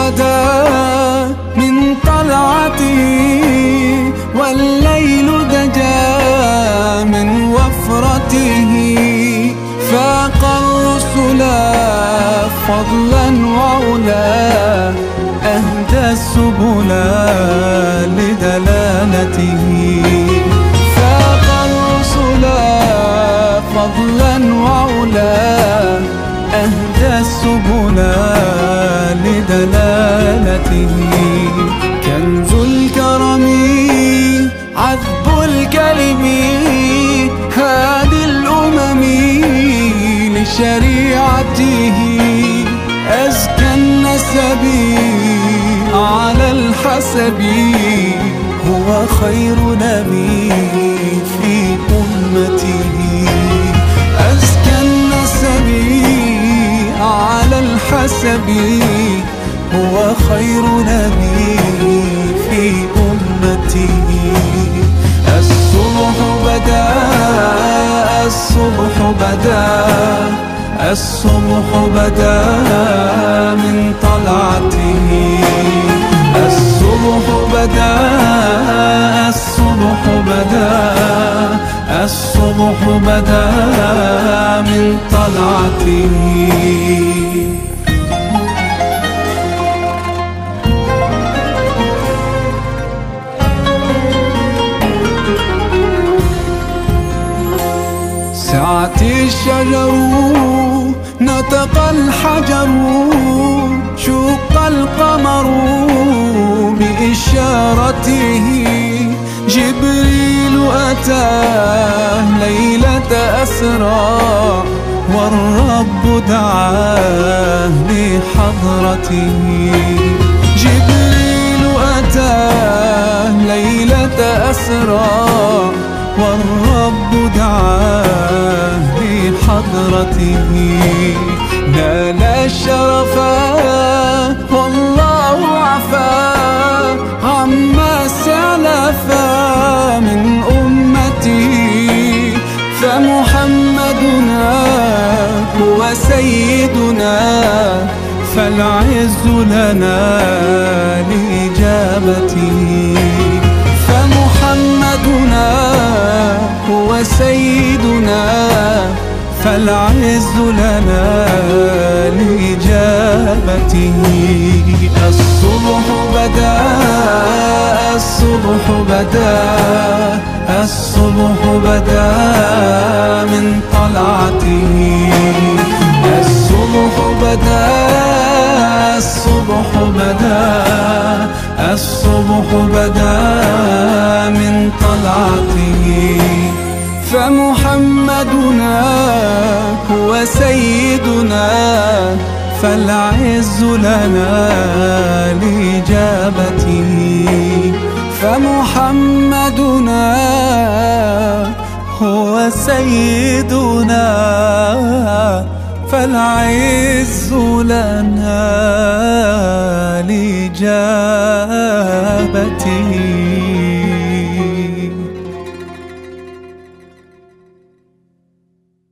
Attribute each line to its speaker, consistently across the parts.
Speaker 1: بدا من طلعته، والليل دجا من وفرته. فاق الرسل فضلا وعلا، أهدى السبل لدلالته. فاق الرسل فضلا وعلا، أهدى السبل لدلالته. كنز الكرم عذب الكلم، هادي الأمم لشريعته. أزكى النسب على الحسب، هو خير نبي في أمته. أزكى النسب على الحسب، هو خير نبي في أمته. الصبح بدا، الصبح بدا، الصبح بدا من طلعته. الصبح بدا، الصبح بدا، الصبح بدا من طلعته. سعت الشجر نطق الحجر، شق القمر بإشارته. جبريل أتاه ليلة أسرى، والرب دعاه لحضرته. جبريل أتاه ليلة أسرى، والرب دعاه لحضرته. نال الشرفا والله عفا، عما سلفا من أمتي. فمحمدنا هو سيدنا، فالعز لنا لإجابته. فمحمدنا هو سيدنا، فالعز لنا لإجابته. الصبح بدا، الصبح بدا، الصبح بدا من طلعته. الصبح بدا، الصبح بدا، الصبح بدا من طلعته. فمحمدنا هو سيدنا، فالعز لنا لإجابته. فمحمدنا هو سيدنا، فالعز لنا لإجابته.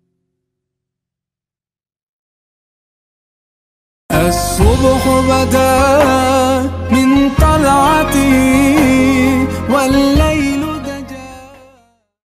Speaker 1: الصبح بدا،